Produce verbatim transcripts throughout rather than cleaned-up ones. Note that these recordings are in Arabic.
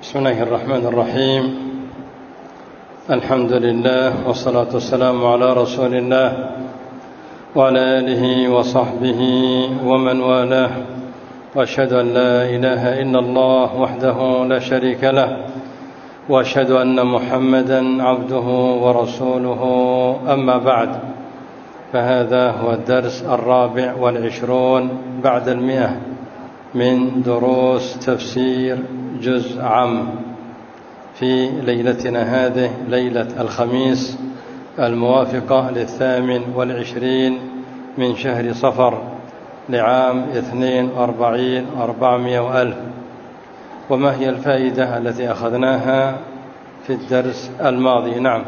بسم الله الرحمن الرحيم. الحمد لله والصلاة والسلام على رسول الله وعلى آله وصحبه ومن والاه، وأشهد أن لا إله إلا الله وحده لا شريك له، وأشهد أن محمدا عبده ورسوله. أما بعد، فهذا هو الدرس الرابع والعشرون بعد المئة من دروس تفسير جزء عم في ليلتنا هذه، ليلة الخميس الموافقة للثامن والعشرين من شهر صفر لعام اثنين وأربعين أربعمائة وألف. وما هي الفائدة التي أخذناها في الدرس الماضي؟ نعم.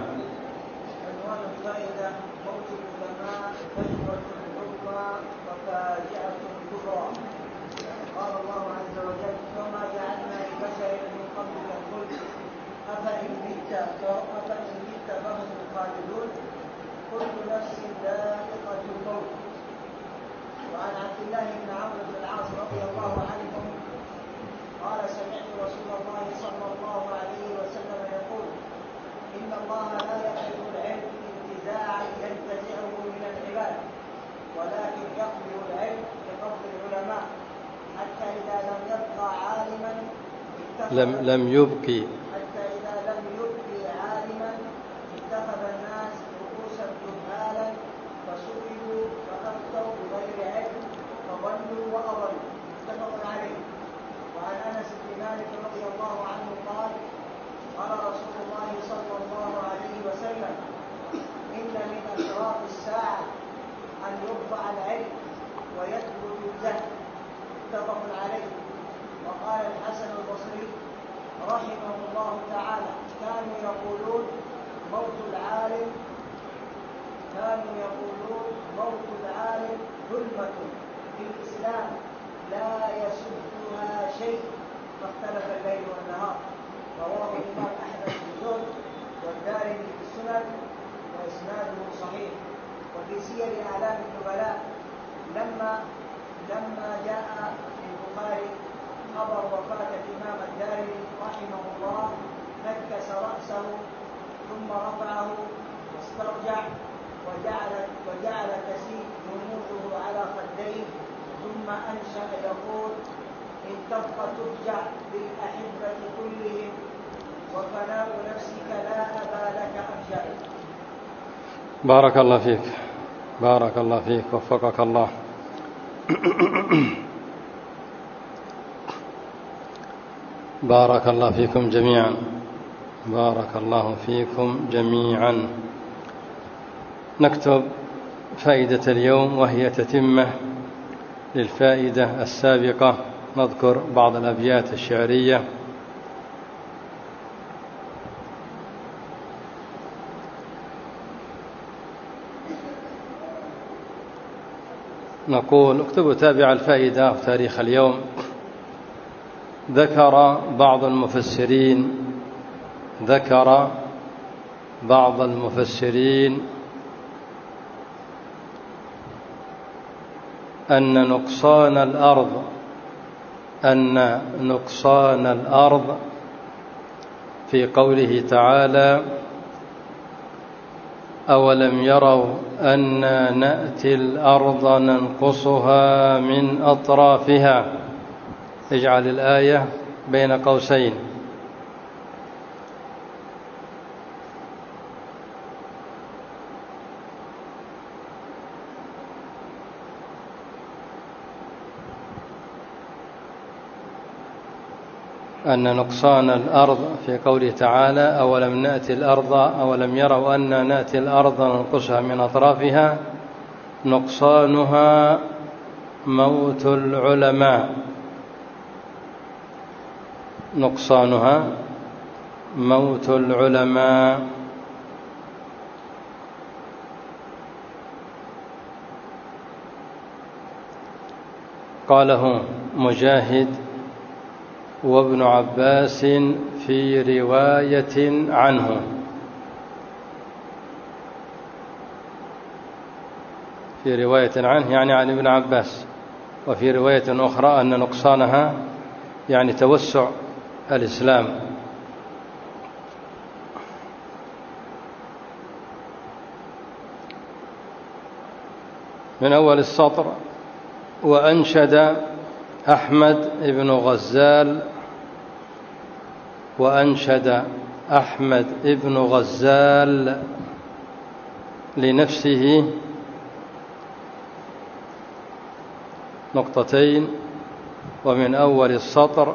لم لم يبقي حتى إذا لم يبقي عالما اتخذ الناس رؤوسا جهالا فسئلوا فأفتوا بغير علم فضلوا وأضلوا. متفق عليه. وعن أنس بن مالك رضي الله عنه قال: قال رسول الله صلى الله عليه وسلم: إن من أشراط الساعة أن يرفع العلم ويثبت الجهل. متفق عليه. وقال الحسن البصري رحمه الله تعالى: كانوا يقولون موت العالم كانوا يقولون موت العالم ظلمة في الإسلام لا يسدها شيء، فاختلف الليل والنهار. رواه الإمام أحمد في الزهد والدارمي في السنن وإسناده صحيح. وفي سير أعلام النبلاء لما لما جاء في البخاري خبر وفاة الإمام الدارمي رحمه الله نكس رأسه ثم رفعه واسترجع وجعل وجعل تسيل رموشه على خديه، ثم أنشأ يقول: إن تبقى ترجع بالأحبة كلهم وفناء نفسك لا أبا لك أرجع. بارك الله فيك، بارك الله فيك، وفقك الله. بارك الله فيكم جميعا، بارك الله فيكم جميعا. نكتب فائدة اليوم، وهي تتمة للفائدة السابقة. نذكر بعض الأبيات الشعرية. نقول: اكتبوا تابع الفائدة وتاريخ اليوم. ذكر بعض المفسرين ذكر بعض المفسرين أن نقصان الأرض أن نقصان الأرض في قوله تعالى: أولم يروا أنا نأتي الأرض ننقصها من أطرافها. اجعل الآية بين قوسين. أن نقصان الأرض في قوله تعالى: أولم نأتي الأرض أولم يروا أنا نأتي الأرض ننقصها من أطرافها. نقصانها موت العلماء نقصانها موت العلماء. قاله مجاهد وابن عباس في رواية عنه في رواية عنه يعني عن ابن عباس. وفي رواية أخرى أن نقصانها يعني توسع الإسلام. من أول السطر: وأنشد أحمد بن غزال وأنشد أحمد بن غزال لنفسه نقطتين. ومن أول السطر: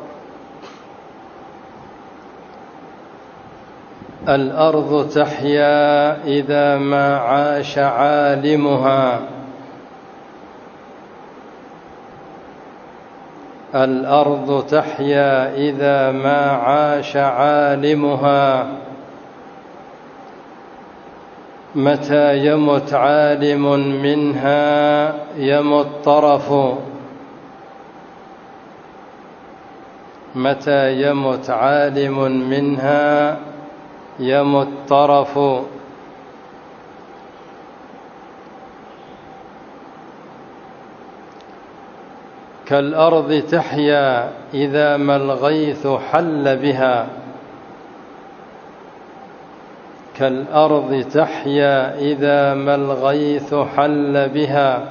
الأرض تحيا إذا ما عاش عالمها، الأرض تحيا إذا ما عاش عالمها، متى يمت عالم منها يمت طرف، متى يمت عالم منها يمت طرف. كالأرض تحيا إذا ما الغيث حل بها، كالأرض تحيا إذا ما الغيث حل بها،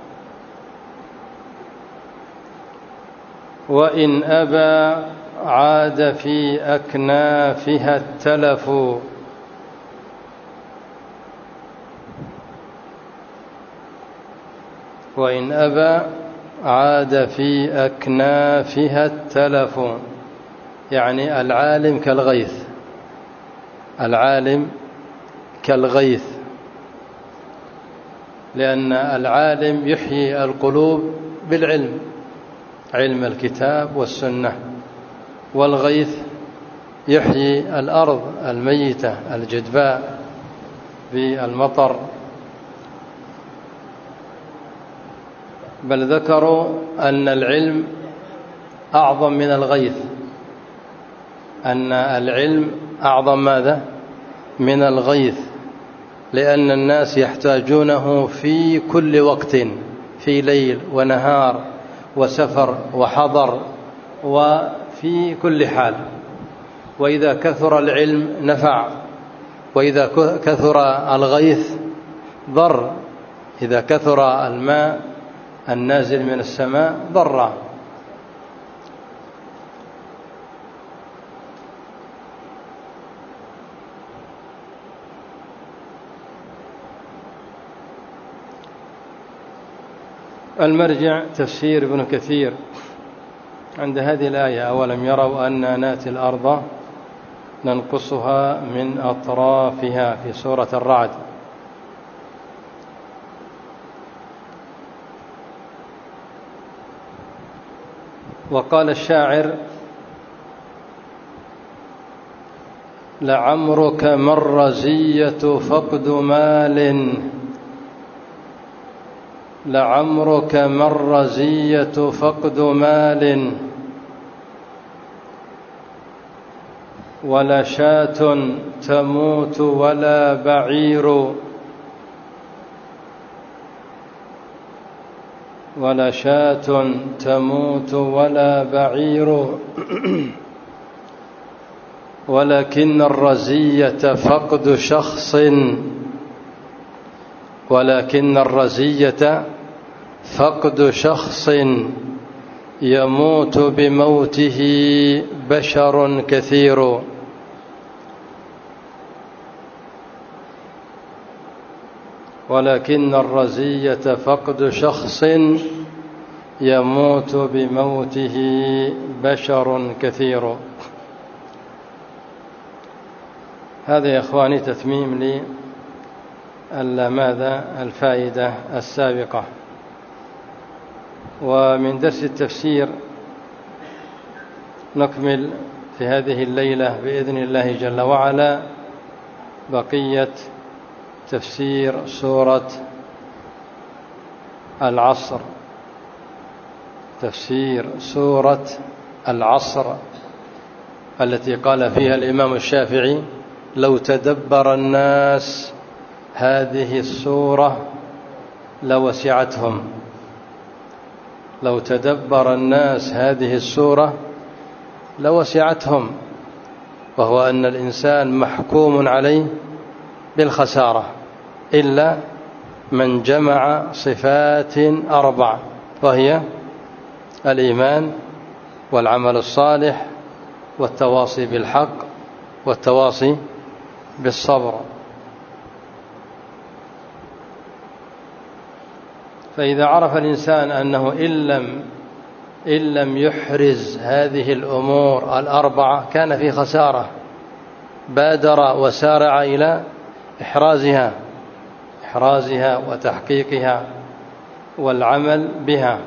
وإن أبى عاد في أكنافها التلف، وإن أبى عاد في أكنافها التلف. يعني العالم كالغيث، العالم كالغيث، لأن العالم يحيي القلوب بالعلم، علم الكتاب والسنة، والغيث يحيي الأرض الميتة الجدباء بالمطر. بل ذكروا أن العلم أعظم من الغيث، أن العلم أعظم ماذا؟ من الغيث، لأن الناس يحتاجونه في كل وقت، في ليل ونهار وسفر وحضر وفي كل حال. وإذا كثر العلم نفع، وإذا كثر الغيث ضر. إذا كثر الماء النازل من السماء ضر. المرجع تفسير ابن كثير عند هذه الآية: أولم يروا أنا ناتي الأرض ننقصها من أطرافها، في سورة الرعد. وقال الشاعر: لعمرك ما الرزية فقد مال، لعمرك ما الرزية فقد مال، ولا شاة تموت ولا بعير، ولا شاة تموت ولا بعير، ولكن الرزية فقد شخص، ولكن الرزية فقد شخص يموت بموته بشر كثير. ولكن الرزية فقد شخص يموت بموته بشر كثير. هذا يا إخواني تتميم لي ماذا الفائدة السابقة. ومن درس التفسير نكمل في هذه الليلة بإذن الله جل وعلا بقية تفسير سورة العصر، تفسير سورة العصر التي قال فيها الإمام الشافعي: لو تدبر الناس هذه السورة لوسعتهم، لو تدبر الناس هذه السورة لوسعتهم، وهو أن الإنسان محكوم عليه بالخسارة إلا من جمع صفات أربع، وهي الإيمان والعمل الصالح والتواصي بالحق والتواصي بالصبر. فإذا عرف الإنسان أنه إن لم, إن لم يحرز هذه الأمور الأربعة كان في خسارة، بادر وسارع إلى إحرازها إحرازها وتحقيقها والعمل بها.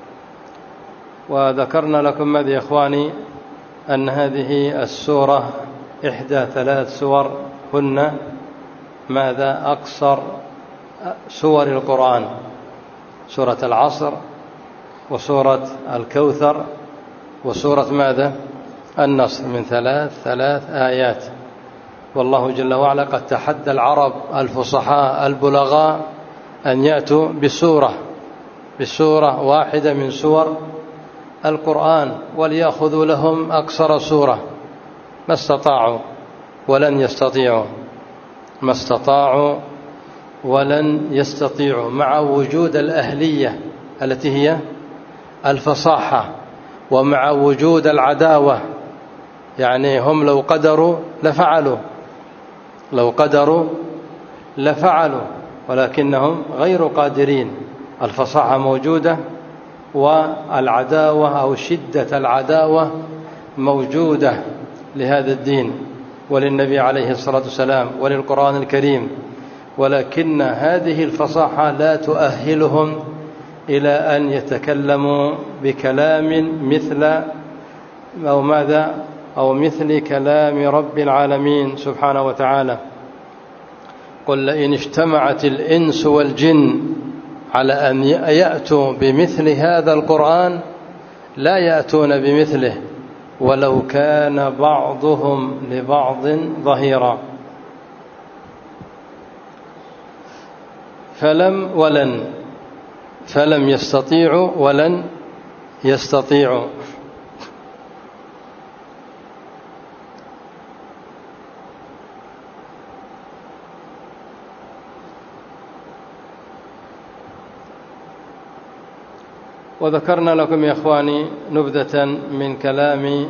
وذكرنا لكم ماذا يا إخواني أن هذه السورة إحدى ثلاث سور هن ماذا أقصر سور القرآن، سورة العصر وسورة الكوثر وسورة ماذا النصر، من ثلاث ثلاث آيات. والله جل وعلا قد تحدى العرب الفصحاء البلغاء أن يأتوا بسورة بسورة واحدة من سور القرآن وليأخذوا لهم أقصر سورة، ما استطاعوا ولن يستطيعوا ما استطاعوا ولن يستطيعوا مع وجود الأهلية التي هي الفصاحة، ومع وجود العداوة، يعني هم لو قدروا لفعلوا لو قدروا لفعلوا ولكنهم غير قادرين. الفصاحة موجودة والعداوة أو شدة العداوة موجودة لهذا الدين وللنبي عليه الصلاة والسلام وللقرآن الكريم، ولكن هذه الفصاحة لا تؤهلهم إلى أن يتكلموا بكلام مثل أو ماذا أو مثل كلام رب العالمين سبحانه وتعالى. قل لئن اجتمعت الإنس والجن على أن يأتوا بمثل هذا القرآن لا يأتون بمثله ولو كان بعضهم لبعض ظهيرا. فلم ولن فلم يستطيعوا ولن يستطيعوا. وذكرنا لكم يا إخواني نبذة من كلام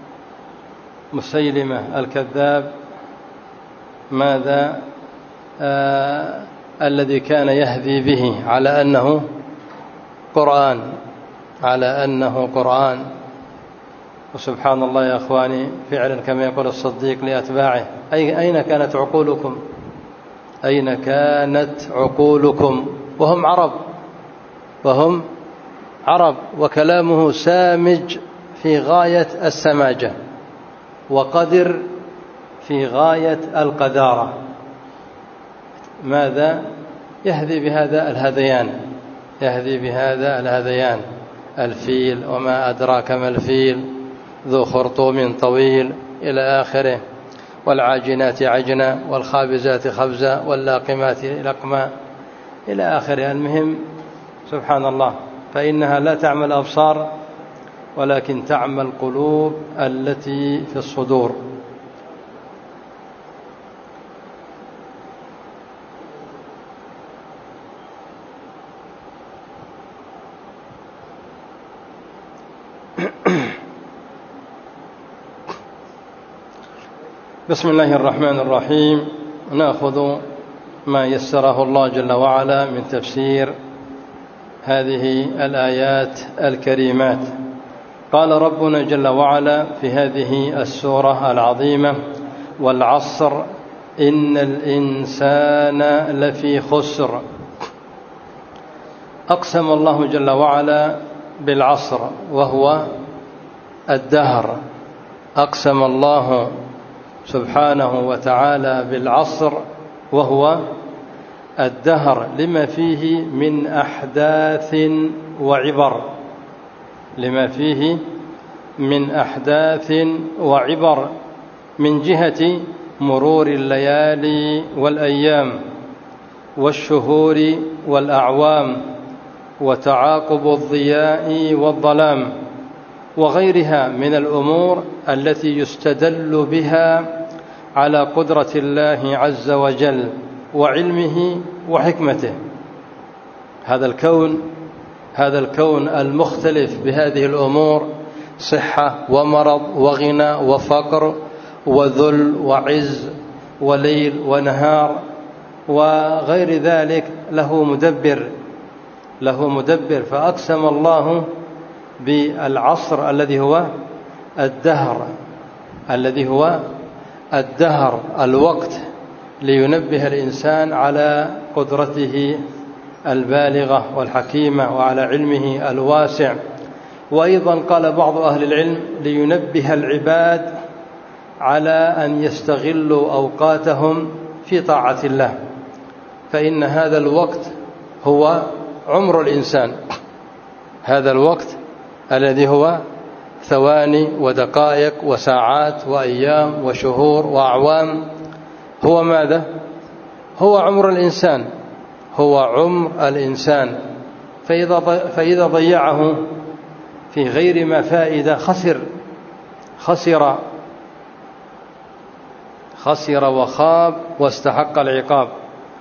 مسيلمة الكذاب ماذا آه الذي كان يهذي به على أنه قرآن على أنه قرآن. وسبحان الله يا إخواني فعلا كما يقول الصديق لأتباعه أي أين كانت عقولكم أين كانت عقولكم وهم عرب وهم عرب وكلامه سامج في غاية السماجة وقدر في غاية القدارة. ماذا يهذي بهذا الهذيان يهذي بهذا الهذيان الفيل وما أدراك ما الفيل ذو خرطوم طويل إلى آخره، والعاجنات عجنا والخابزات خبزا واللاقمات لقما إلى آخره. المهم سبحان الله فإنها لا تعمى الأبصار ولكن تعمى القلوب التي في الصدور. بسم الله الرحمن الرحيم. نأخذ ما يسره الله جل وعلا من تفسير هذه الآيات الكريمات. قال ربنا جل وعلا في هذه السورة العظيمة: والعصر إن الإنسان لفي خسر. أقسم الله جل وعلا بالعصر وهو الدهر. أقسم الله سبحانه وتعالى بالعصر وهو الدهر لما فيه من أحداث وعبر لما فيه من أحداث وعبر من جهة مرور الليالي والأيام والشهور والأعوام وتعاقب الضياء والظلام وغيرها من الأمور التي يستدل بها على قدرة الله عز وجل وعلمه وحكمته. هذا الكون هذا الكون المختلف بهذه الأمور، صحة ومرض وغنى وفقر وذل وعز وليل ونهار وغير ذلك، له مدبر له مدبر فأقسم الله بالعصر الذي هو الدهر الذي هو الدهر الوقت، لينبه الإنسان على قدرته البالغة والحكيمة وعلى علمه الواسع. وأيضا قال بعض أهل العلم لينبه العباد على أن يستغلوا أوقاتهم في طاعة الله، فإن هذا الوقت هو عمر الإنسان. هذا الوقت الذي هو ثواني ودقائق وساعات وأيام وشهور وأعوام هو ماذا؟ هو عمر الإنسان هو عمر الإنسان فإذا فإذا ضيعه في غير ما فائدة خسر خسر خسر وخاب واستحق العقاب.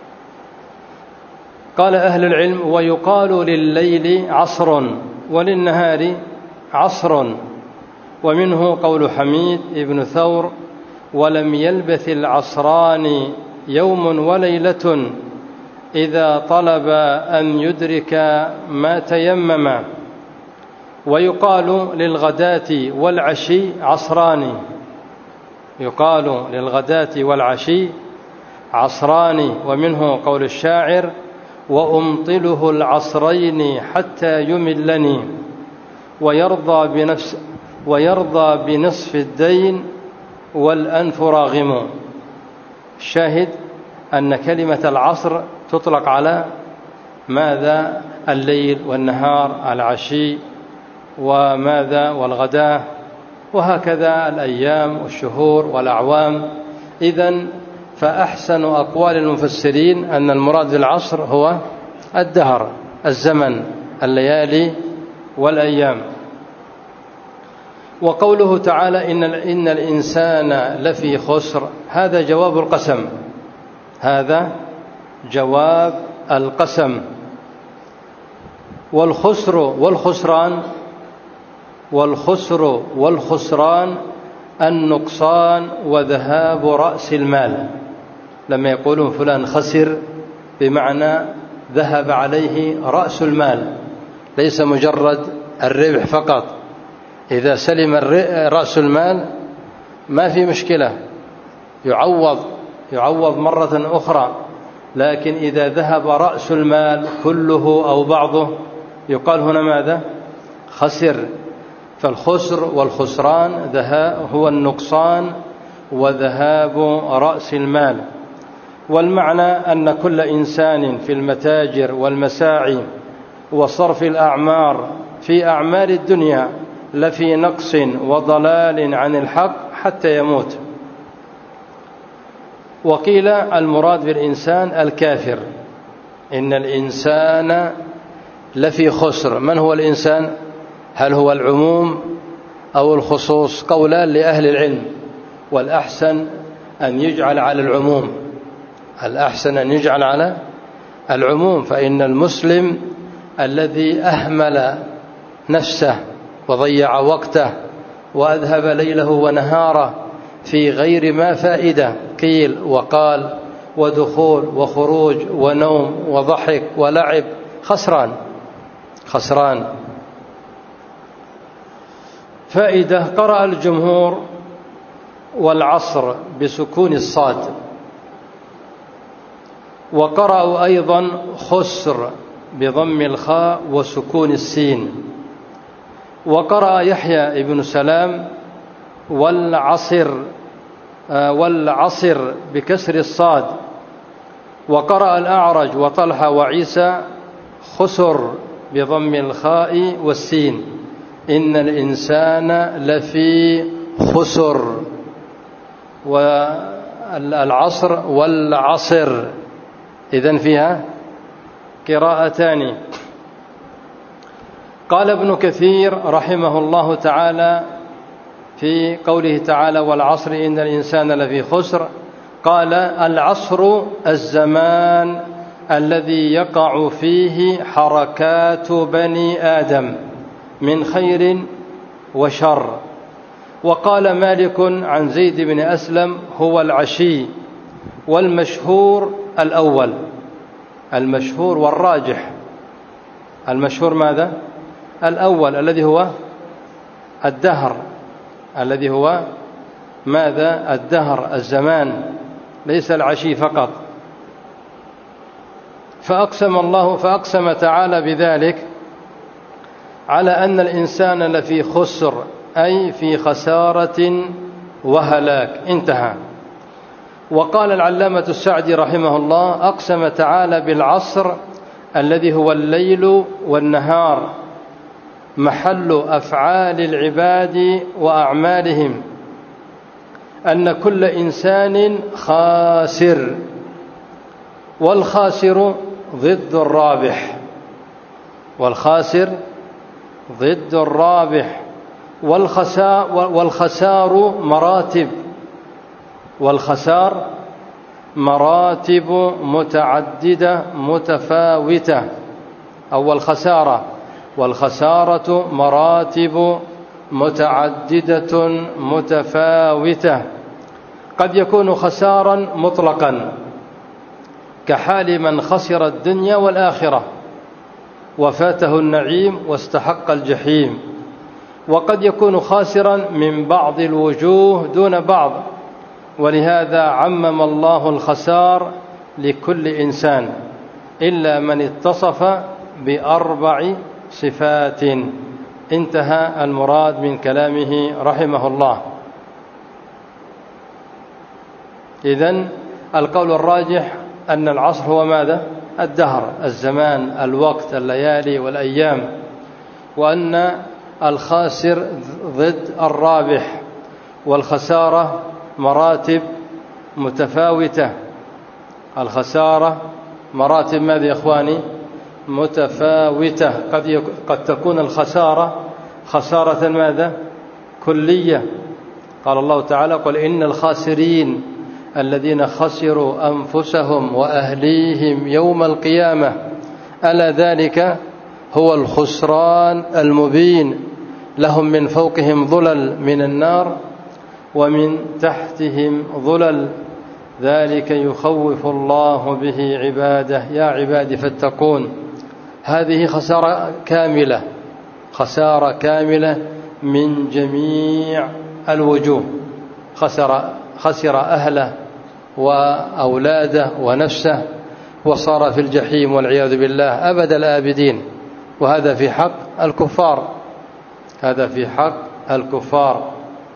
قال أهل العلم: ويقال لليل عصر وللنهار عصر. ومنه قول حميد بن ثور: ولم يلبث العصران يوم وليلة إذا طلب أن يدرك ما تيمم. ويقال للغداة والعشي عصران يقال للغداة والعشي عصران. ومنه قول الشاعر: وأمطله العصرين حتى يملني ويرضى بنفس ويرضى بنصف الدين والأنف راغم. الشاهد أن كلمة العصر تطلق على ماذا؟ الليل والنهار، العشي وماذا؟ والغداة، وهكذا الأيام والشهور والأعوام. إذن فأحسن أقوال المفسرين أن المراد بالعصر هو الدهر، الزمن، الليالي والأيام. وقوله تعالى: إن إن الإنسان لفي خسر، هذا جواب القسم هذا جواب القسم. والخسر والخسران والخسر والخسران النقصان وذهاب رأس المال. لما يقولون فلان خسر بمعنى ذهب عليه رأس المال، ليس مجرد الربح فقط. إذا سلم رأس المال ما في مشكلة، يعوض يعوض مرة أخرى. لكن إذا ذهب رأس المال كله أو بعضه يقال هنا ماذا؟ خسر. فالخسر والخسران هو النقصان وذهاب رأس المال. والمعنى أن كل إنسان في المتاجر والمساعي وصرف الأعمار في أعمال الدنيا لفي نقص وضلال عن الحق حتى يموت. وقيل المراد بالإنسان الكافر. إن الإنسان لفي خسر. من هو الإنسان؟ هل هو العموم أو الخصوص؟ قولان لأهل العلم، والأحسن أن يجعل على العموم الأحسن أن يجعل على العموم. فإن المسلم الذي أهمل نفسه وضيع وقته وأذهب ليله ونهاره في غير ما فائدة، قيل وقال ودخول وخروج ونوم وضحك ولعب، خسران خسران. فائدة: قرأ الجمهور والعصر بسكون الصاد، وقرأوا أيضا خسر بضم الخاء وسكون السين. وقرأ يحيى ابن سلام والعصر والعصر بكسر الصاد. وقرأ الأعرج وطلحة وعيسى خسر بضم الخاء والسين. إن الإنسان لفي خسر. والعصر والعصر إذن فيها قراءتان. قال ابن كثير رحمه الله تعالى في قوله تعالى والعصر إن الإنسان لفي خسر، قال العصر الزمان الذي يقع فيه حركات بني آدم من خير وشر. وقال مالك عن زيد بن أسلم هو العشي، والمشهور الأول، المشهور والراجح. المشهور ماذا؟ الأول الذي هو الدهر، الذي هو ماذا؟ الدهر، الزمان، ليس العشي فقط. فأقسم الله فأقسم تعالى بذلك على أن الإنسان لفي خسر، أي في خسارة وهلاك. انتهى. وقال العلامة السعدي رحمه الله أقسم تعالى بالعصر الذي هو الليل والنهار، محل أفعال العباد وأعمالهم، أن كل إنسان خاسر، والخاسر ضد الرابح، والخاسر ضد الرابح. والخسار مراتب، والخسار مراتب متعددة متفاوتة، أو الخسارة، والخسارة مراتب متعددة متفاوتة. قد يكون خسارا مطلقا كحال من خسر الدنيا والآخرة وفاته النعيم واستحق الجحيم، وقد يكون خاسرا من بعض الوجوه دون بعض، ولهذا عمم الله الخسار لكل إنسان إلا من اتصف بأربع صفات. انتهى المراد من كلامه رحمه الله. إذن القول الراجح أن العصر هو ماذا؟ الدهر، الزمان، الوقت، الليالي والأيام، وأن الخاسر ضد الرابح، والخسارة مراتب متفاوتة. الخسارة مراتب ماذا يا إخواني؟ متفاوتة. قد قد تكون الخسارة خسارة ماذا؟ كلية. قال الله تعالى قل إن الخاسرين الذين خسروا أنفسهم وأهليهم يوم القيامة ألا ذلك هو الخسران المبين، لهم من فوقهم ظلل من النار ومن تحتهم ظلل، ذلك يخوف الله به عباده يا عباد فاتقون. هذه خسارة كاملة، خسارة كاملة من جميع الوجوه. خسر خسر أهله وأولاده ونفسه وصار في الجحيم والعياذ بالله أبد الآبدين. وهذا في حق الكفار، هذا في حق الكفار.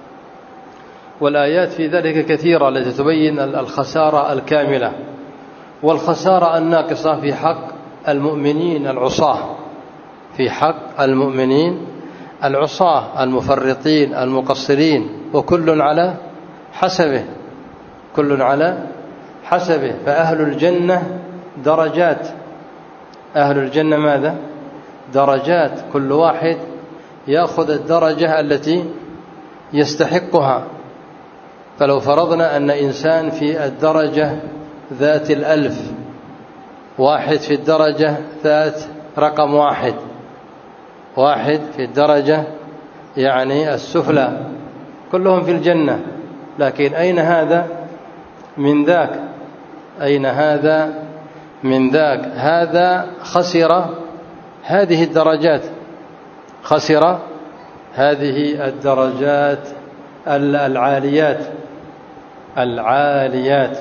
والآيات في ذلك كثيرة التي تبين الخسارة الكاملة والخسارة الناقصة في حق المؤمنين العصاة، في حق المؤمنين العصاة المفرطين المقصرين، وكل على حسبه، كل على حسبه. فأهل الجنة درجات، أهل الجنة ماذا؟ درجات، كل واحد يأخذ الدرجة التي يستحقها. فلو فرضنا أن إنسان في الدرجة ذات الألف، واحد في الدرجة ذات رقم واحد، واحد في الدرجة يعني السفلى، كلهم في الجنة، لكن أين هذا من ذاك؟ أين هذا من ذاك؟ هذا خسر هذه الدرجات، خسر هذه الدرجات العاليات العاليات.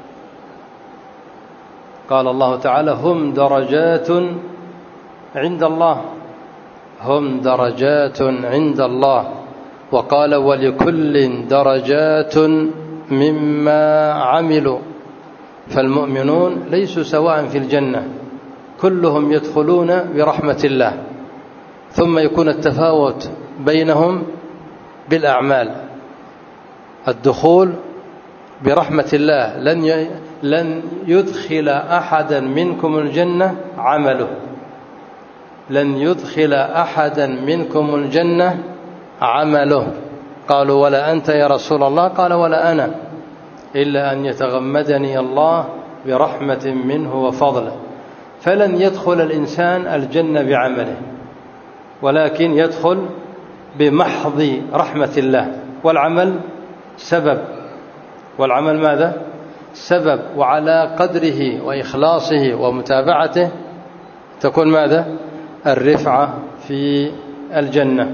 قال الله تعالى هم درجات عند الله، هم درجات عند الله. وقال ولكل درجات مما عملوا. فالمؤمنون ليسوا سواء في الجنة، كلهم يدخلون برحمة الله، ثم يكون التفاوت بينهم بالأعمال. الدخول برحمة الله لن لن يدخل أحدا منكم الجنة عمله، لن يدخل أحدا منكم الجنة عمله. قالوا ولا أنت يا رسول الله؟ قال ولا أنا، إلا أن يتغمدني الله برحمة منه وفضله. فلن يدخل الإنسان الجنة بعمله، ولكن يدخل بمحض رحمة الله، والعمل سبب، والعمل ماذا؟ سبب، وعلى قدره وإخلاصه ومتابعته تكون ماذا؟ الرفعة في الجنة.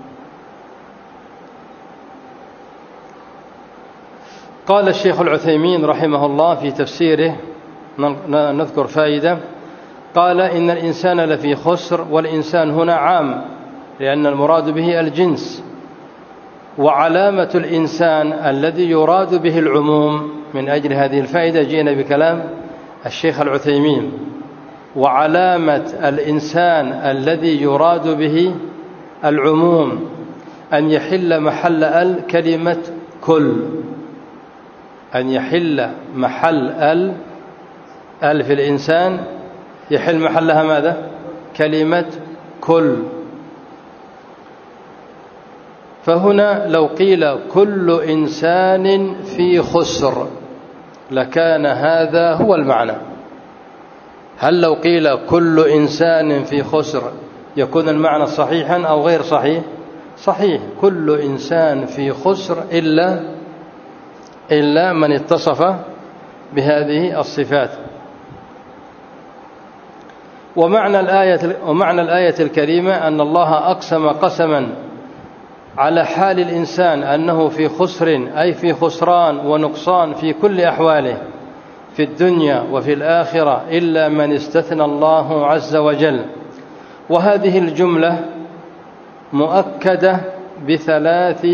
قال الشيخ العثيمين رحمه الله في تفسيره، نذكر فائدة، قال إن الإنسان لفي خسر، والإنسان هنا عام لأن المراد به الجنس، وعلامة الإنسان الذي يراد به العموم. من أجل هذه الفائدة جئنا بكلام الشيخ العثيمين: وعلامة الإنسان الذي يراد به العموم أن يحل محل ال كلمة كل، أن يحل محل ال ال في الإنسان يحل محلها ماذا؟ كلمة كل. فهنا لو قيل كل إنسان في خسر لكان هذا هو المعنى. هل لو قيل كل إنسان في خسر يكون المعنى صحيحا أو غير صحيح؟ صحيح، كل إنسان في خسر إلا إلا من اتصف بهذه الصفات. ومعنى الآية ومعنى الآية الكريمة أن الله أقسم قسما على حال الإنسان أنه في خسر، أي في خسران ونقصان في كل أحواله في الدنيا وفي الآخرة، إلا من استثنى الله عز وجل. وهذه الجملة مؤكدة بثلاث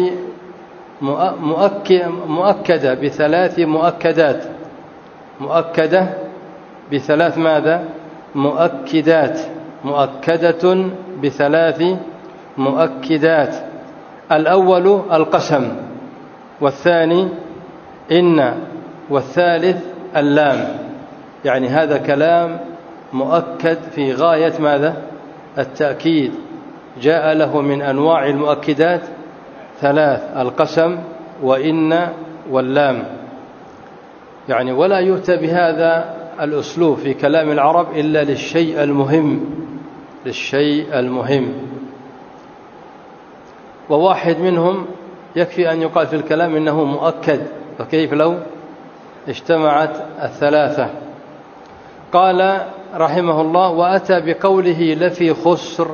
مؤكدة بثلاث مؤكدات مؤكدة بثلاث ماذا؟ مؤكدات مؤكدة بثلاث مؤكدات. الأول القسم، والثاني إن، والثالث اللام. يعني هذا كلام مؤكد في غاية ماذا؟ التأكيد. جاء له من أنواع المؤكدات ثلاث: القسم وإن واللام. يعني ولا يؤتى بهذا الأسلوب في كلام العرب إلا للشيء المهم، للشيء المهم. وواحد منهم يكفي أن يقال في الكلام إنه مؤكد، فكيف لو اجتمعت الثلاثة؟ قال رحمه الله: وأتى بقوله لفي خسر،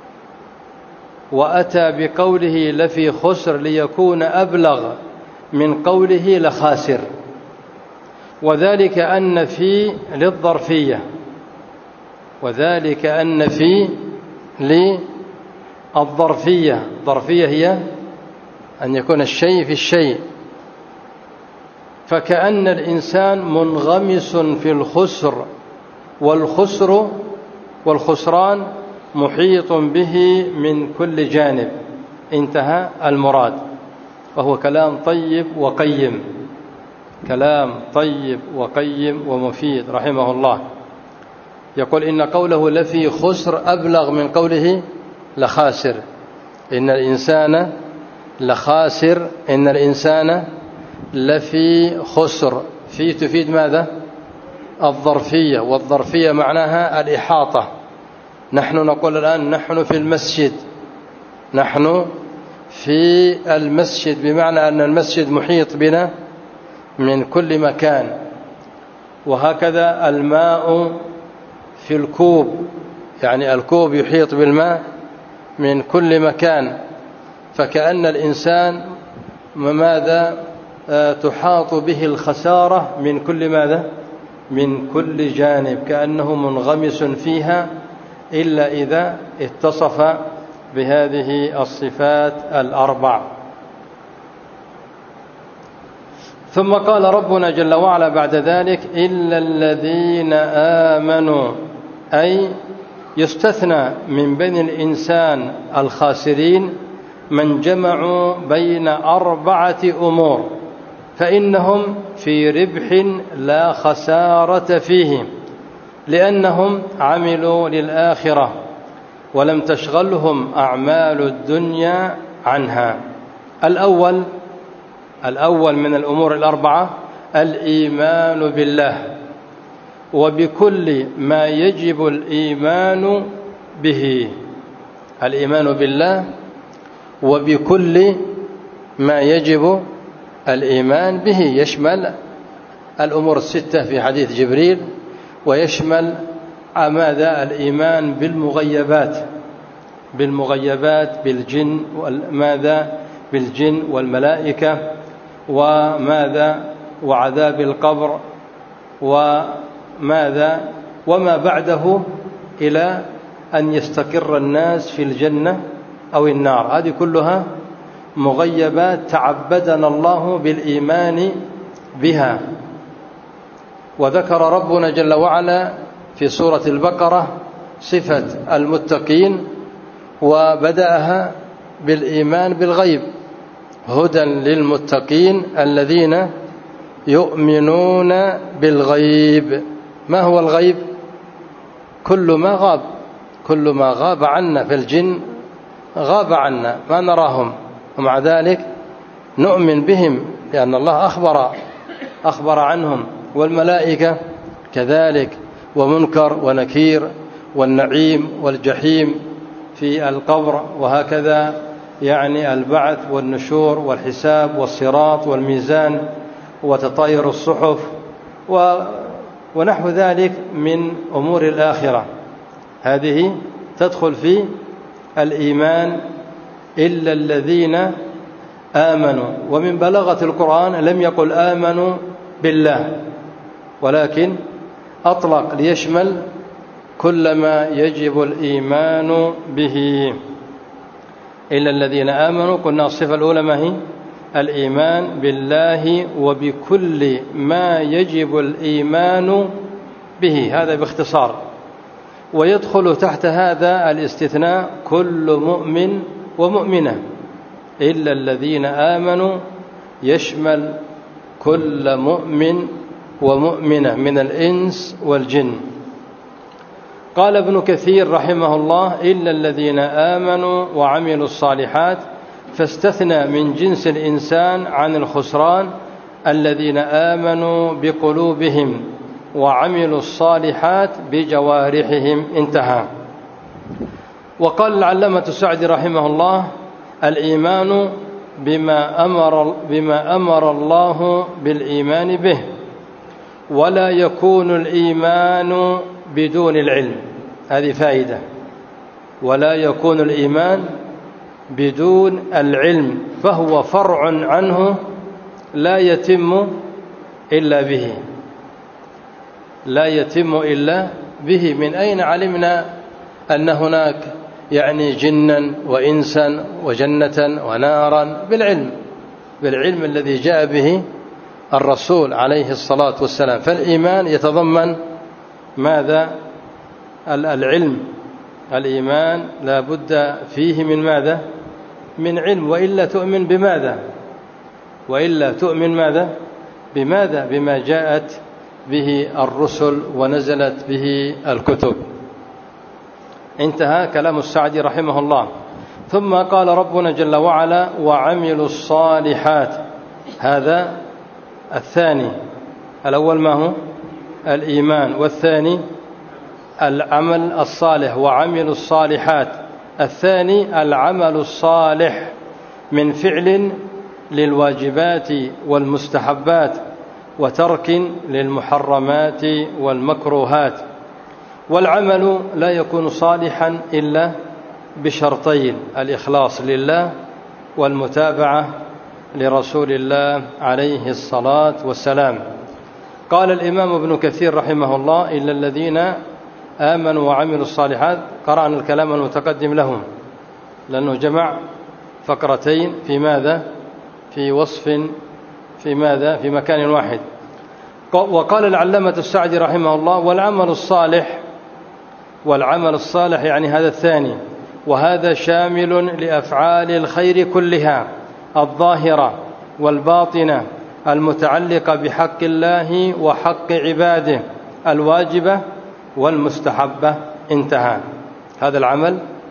وأتى بقوله لفي خسر ليكون أبلغ من قوله لخاسر، وذلك أن في للظرفية، وذلك أن في للظرفية. الظرفية هي أن يكون الشيء في الشيء، فكأن الإنسان منغمس في الخسر، والخسر والخسران محيط به من كل جانب. انتهى المراد. وهو كلام طيب وقيم، كلام طيب وقيم ومفيد رحمه الله. يقول إن قوله لفي خسر أبلغ من قوله لخاسر. إن الإنسان لخاسر، إن الإنسان لفي خسر. في تفيد ماذا؟ الظرفية، والظرفية معناها الإحاطة. نحن نقول الآن نحن في المسجد، نحن في المسجد، بمعنى أن المسجد محيط بنا من كل مكان. وهكذا الماء في الكوب، يعني الكوب يحيط بالماء من كل مكان. فكأن الإنسان ماذا؟ تحاط به الخسارة من كل ماذا؟ من كل جانب، كأنه منغمس فيها إلا إذا اتصف بهذه الصفات الأربع. ثم قال ربنا جل وعلا بعد ذلك: إلا الذين آمنوا، أي يستثنى من بني الإنسان الخاسرين من جمعوا بين أربعة أمور، فإنهم في ربح لا خسارة فيه، لأنهم عملوا للآخرة ولم تشغلهم أعمال الدنيا عنها. الأول الأول من الأمور الأربعة الإيمان بالله وبكل ما يجب الإيمان به، الإيمان بالله وبكل ما يجب الإيمان به، يشمل الأمور الستة في حديث جبريل، ويشمل ماذا؟ الإيمان بالمغيبات بالمغيبات بالجن وماذا بالجن والملائكة وماذا وعذاب القبر وماذا وما بعده إلى أن يستقر الناس في الجنة أو النار. هذه كلها مغيبات تعبدنا الله بالإيمان بها. وذكر ربنا جل وعلا في سورة البقرة صفة المتقين وبدأها بالإيمان بالغيب: هدى للمتقين الذين يؤمنون بالغيب. ما هو الغيب؟ كل ما غاب كل ما غاب عنا، في الجن غاب عنا ما نراهم، ومع ذلك نؤمن بهم لأن الله أخبر أخبر عنهم، والملائكة كذلك، ومنكر ونكير، والنعيم والجحيم في القبر، وهكذا يعني البعث والنشور والحساب والصراط والميزان وتطاير الصحف ونحو ذلك من أمور الآخرة. هذه تدخل في الإيمان إلا الذين آمنوا. ومن بلاغة القرآن لم يقل آمنوا بالله، ولكن أطلق ليشمل كل ما يجب الإيمان به. إلا الذين آمنوا، قلنا الصفة الأولى ما هي؟ الإيمان بالله وبكل ما يجب الإيمان به، هذا باختصار. ويدخل تحت هذا الاستثناء كل مؤمن ومؤمنة، إلا الذين آمنوا يشمل كل مؤمن ومؤمنة من الإنس والجن. قال ابن كثير رحمه الله: إلا الذين آمنوا وعملوا الصالحات، فاستثنى من جنس الإنسان عن الخسران الذين آمنوا بقلوبهم وعملوا الصالحات بجوارحهم. انتهى. وقال العلامة السعدي رحمه الله: الإيمان بما أمر, بما أمر الله بالإيمان به، ولا يكون الإيمان بدون العلم. هذه فائدة: ولا يكون الإيمان بدون العلم، فهو فرع عنه لا يتم إلا به لا يتم إلا به. من أين علمنا أن هناك يعني جنا وإنسا وجنة ونارا؟ بالعلم بالعلم الذي جاء به الرسول عليه الصلاة والسلام. فالإيمان يتضمن ماذا؟ العلم. الإيمان لا بد فيه من ماذا؟ من علم، وإلا تؤمن بماذا؟ وإلا تؤمن ماذا؟ بماذا؟ بما جاءت به الرسل ونزلت به الكتب. انتهى كلام السعدي رحمه الله. ثم قال ربنا جل وعلا: وعملوا الصالحات. هذا الثاني. الأول ما هو؟ الإيمان، والثاني العمل الصالح. وعملوا الصالحات. الثاني العمل الصالح من فعل للواجبات والمستحبات، وترك للمحرمات والمكروهات. والعمل لا يكون صالحا إلا بشرطين: الإخلاص لله والمتابعة لرسول الله عليه الصلاة والسلام. قال الإمام ابن كثير رحمه الله: إلا الذين آمنوا وعملوا الصالحات. قرأنا الكلام المتقدم لهم لأنه جمع فقرتين في ماذا؟ في وصف في ماذا؟ في مكان واحد. وقال العلامة السعدي رحمه الله: والعمل الصالح. والعمل الصالح يعني هذا الثاني، وهذا شامل لأفعال الخير كلها الظاهرة والباطنة المتعلقة بحق الله وحق عباده، الواجبة والمستحبة. انتهى. هذا العمل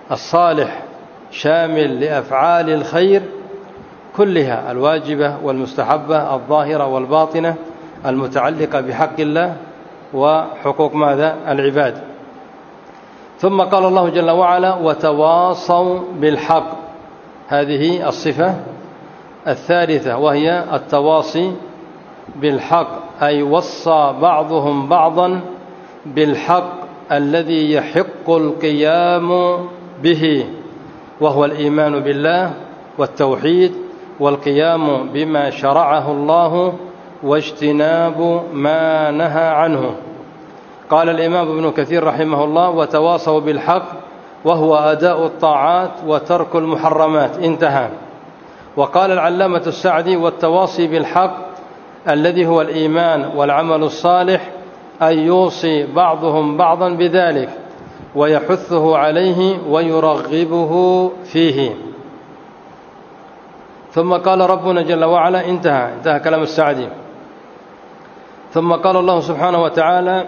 الصالح شامل لأفعال الخير كلها الواجبة والمستحبة الظاهرة والباطنة المتعلقة بحق الله وحقوق ماذا؟ العباد. ثم قال الله جل وعلا وتواصوا بالحق، هذه الصفة الثالثة وهي التواصي بالحق، أي وصى بعضهم بعضا بالحق الذي يحق القيام به، وهو الإيمان بالله والتوحيد والقيام بما شرعه الله واجتناب ما نهى عنه. قال الإمام ابن كثير رحمه الله وتواصوا بالحق وهو أداء الطاعات وترك المحرمات، انتهى. وقال العلامة السعدي والتواصي بالحق الذي هو الإيمان والعمل الصالح أن يوصي بعضهم بعضا بذلك ويحثه عليه ويرغبه فيه. ثم قال ربنا جل وعلا، انتهى انتهى كلام السعدي. ثم قال الله سبحانه وتعالى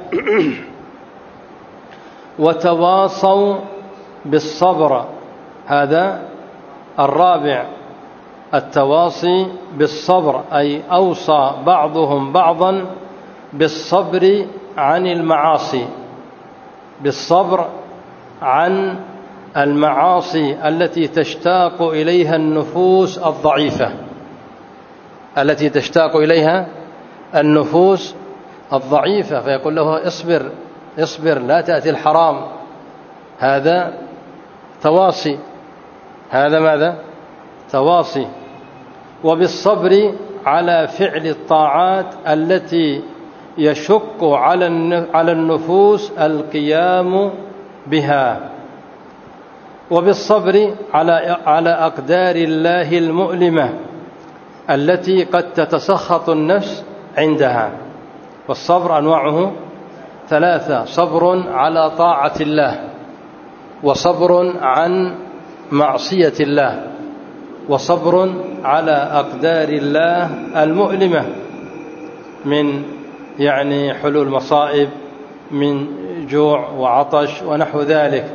وتواصوا بالصبر، هذا الرابع، التواصي بالصبر، أي أوصى بعضهم بعضا بالصبر عن المعاصي، بالصبر عن المعاصي التي تشتاق إليها النفوس الضعيفة، التي تشتاق إليها النفوس الضعيفة، فيقول له اصبر اصبر لا تأتي الحرام، هذا تواصي، هذا ماذا؟ تواصي. وبالصبر على فعل الطاعات التي يشق على النفوس القيام بها، وبالصبر على على أقدار الله المؤلمة التي قد تتسخط النفس عندها. والصبر أنواعه ثلاثة: صبر على طاعة الله، وصبر عن معصية الله، وصبر على أقدار الله المؤلمة من يعني حلول مصائب من جوع وعطش ونحو ذلك.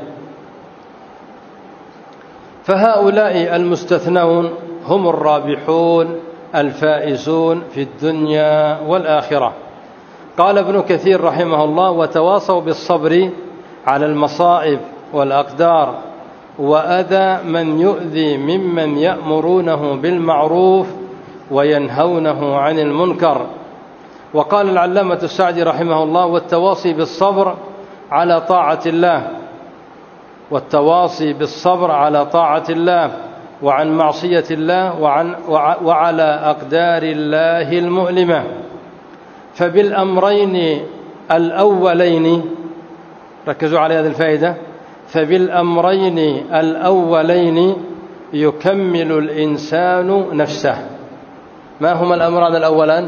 فهؤلاء المستثنون هم الرابحون الفائزون في الدنيا والآخرة. قال ابن كثير رحمه الله وتواصوا بالصبر على المصائب والأقدار وأذى من يؤذي ممن يأمرونه بالمعروف وينهونه عن المنكر. وقال العلامة السعدي رحمه الله والتواصي بالصبر على طاعة الله، والتواصي بالصبر على طاعة الله وعن معصية الله وعن وعلى أقدار الله المؤلمة. فبالأمرين الأولين، ركزوا على هذه الفائدة، فبالأمرين الأولين يكمل الإنسان نفسه. ما هما الأمران الأولان؟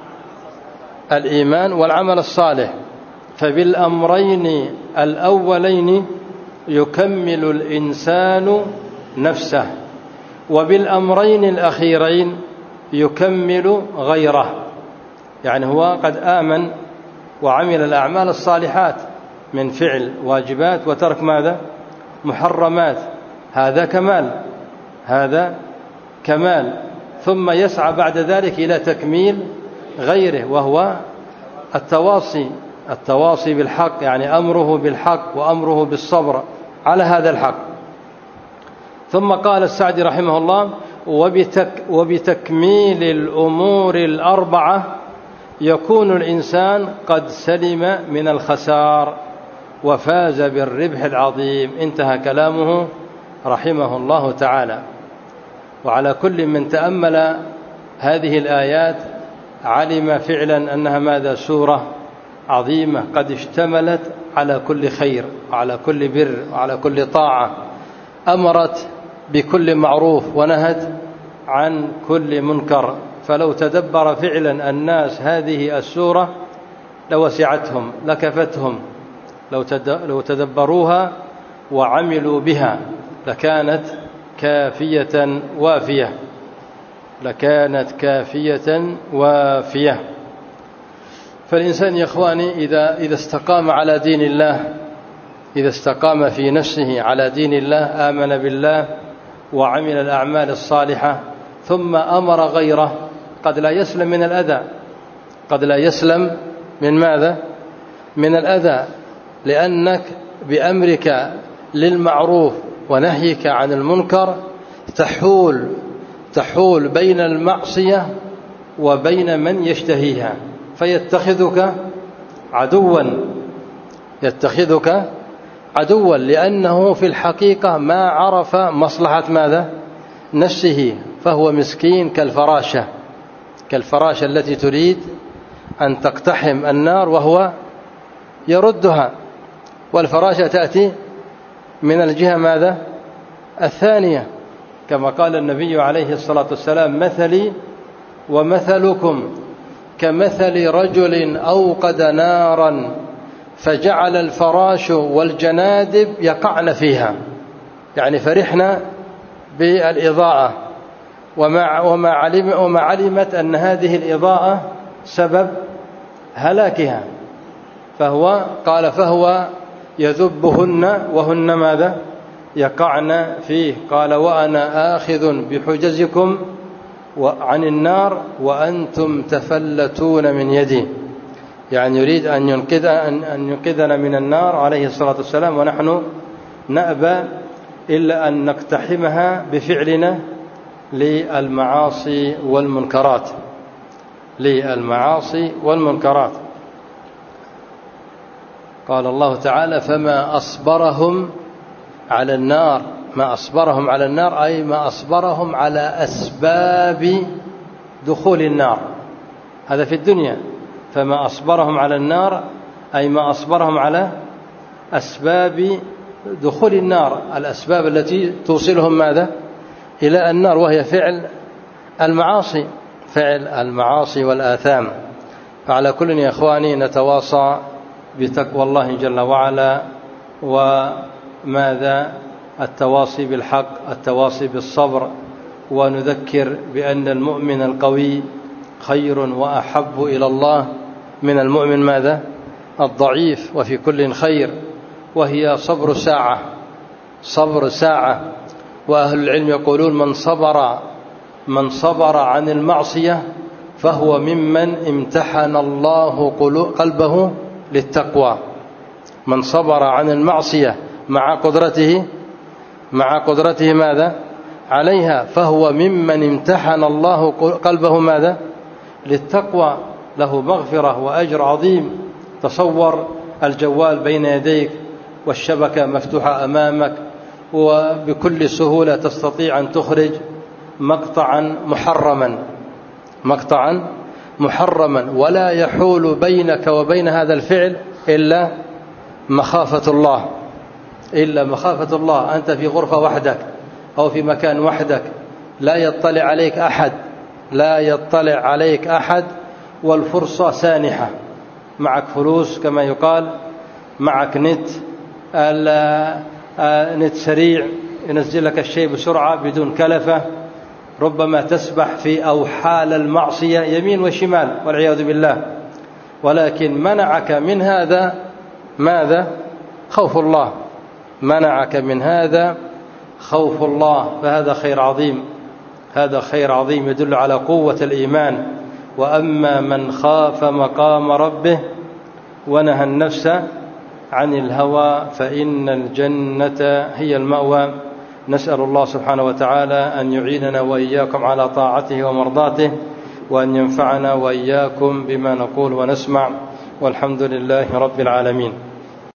الإيمان والعمل الصالح. فبالأمرين الأولين يكمل الإنسان نفسه، وبالأمرين الأخيرين يكمل غيره، يعني هو قد آمن وعمل الأعمال الصالحات من فعل واجبات وترك ماذا؟ محرمات، هذا كمال، هذا كمال. ثم يسعى بعد ذلك إلى تكميل غيره وهو التواصي، التواصي بالحق، يعني أمره بالحق وأمره بالصبر على هذا الحق. ثم قال السعدي رحمه الله وبتك وبتكميل الأمور الأربعة يكون الإنسان قد سلم من الخسار وفاز بالربح العظيم. انتهى كلامه رحمه الله تعالى. وعلى كل من تأمل هذه الآيات علم فعلا أنها ماذا؟ سورة عظيمة قد اشتملت على كل خير وعلى كل بر وعلى كل طاعة، أمرت بكل معروف ونهت عن كل منكر. فلو تدبر فعلا الناس هذه السورة لوسعتهم لكفتهم، لو تدبروها وعملوا بها لكانت كافية وافية، لكانت كافية وافية. فالإنسان يا إخواني إذا إذا استقام على دين الله إذا استقام في نفسه على دين الله آمن بالله وعمل الأعمال الصالحة ثم أمر غيره قد لا يسلم من الأذى، قد لا يسلم من ماذا؟ من الأذى، لأنك بأمرك للمعروف ونهيك عن المنكر تحول تحول بين المعصية وبين من يشتهيها، فيتخذك عدوا يتخذك عدوا لأنه في الحقيقة ما عرف مصلحة ماذا؟ نفسه، فهو مسكين كالفراشة كالفراشة التي تريد أن تقتحم النار وهو يردها، والفراشة تأتي من الجهة ماذا؟ الثانية، كما قال النبي عليه الصلاة والسلام: مثلي ومثلكم كمثل رجل أوقد نارا فجعل الفراش والجنادب يقعن فيها، يعني فرحنا بالإضاءة وما, وما, علم وما علمت أن هذه الإضاءة سبب هلاكها، فهو قال فهو يذبهن وهن ماذا؟ يقعن فيه. قال: وأنا آخذ بحجزكم عن النار وأنتم تفلتون من يدي، يعني يريد أن ينقذ أن ينقذنا من النار عليه الصلاة والسلام، ونحن نأبى إلا أن نقتحمها بفعلنا للمعاصي والمنكرات للمعاصي والمنكرات. قال الله تعالى: فما أصبرهم على النار، ما أصبرهم على النار أي ما أصبرهم على أسباب دخول النار، هذا في الدنيا. فما أصبرهم على النار أي ما أصبرهم على أسباب دخول النار، الأسباب التي توصلهم ماذا؟ إلى النار، وهي فعل المعاصي فعل المعاصي والآثام. فعلى كل يا إخواني نتواصى بتقوى الله جل وعلا، وماذا؟ التواصي بالحق، التواصي بالصبر، ونذكر بأن المؤمن القوي خير وأحب إلى الله من المؤمن ماذا؟ الضعيف، وفي كل خير، وهي صبر ساعة صبر ساعة. وأهل العلم يقولون: من صبر من صبر عن المعصية فهو ممن امتحن الله قلبه للتقوى. من صبر عن المعصية مع قدرته مع قدرته ماذا؟ عليها، فهو ممن امتحن الله قلبه ماذا؟ للتقوى، له مغفرة وأجر عظيم. تصور الجوال بين يديك والشبكة مفتوحة أمامك، وبكل سهولة تستطيع أن تخرج مقطعا محرما مقطعا محرما ولا يحول بينك وبين هذا الفعل إلا مخافة الله إلا مخافة الله. أنت في غرفة وحدك أو في مكان وحدك، لا يطلع عليك أحد لا يطلع عليك أحد والفرصة سانحة، معك فلوس كما يقال، معك نت نت سريع ينزل لك الشيء بسرعة بدون كلفة، ربما تسبح في أوحال المعصية يمين وشمال والعياذ بالله، ولكن منعك من هذا ماذا؟ خوف الله. منعك من هذا خوف الله، فهذا خير عظيم هذا خير عظيم يدل على قوة الإيمان. وأما من خاف مقام ربه ونهى النفس عن الهوى فإن الجنة هي المأوى. نسأل الله سبحانه وتعالى أن يعيننا وإياكم على طاعته ومرضاته، وأن ينفعنا وإياكم بما نقول ونسمع، والحمد لله رب العالمين.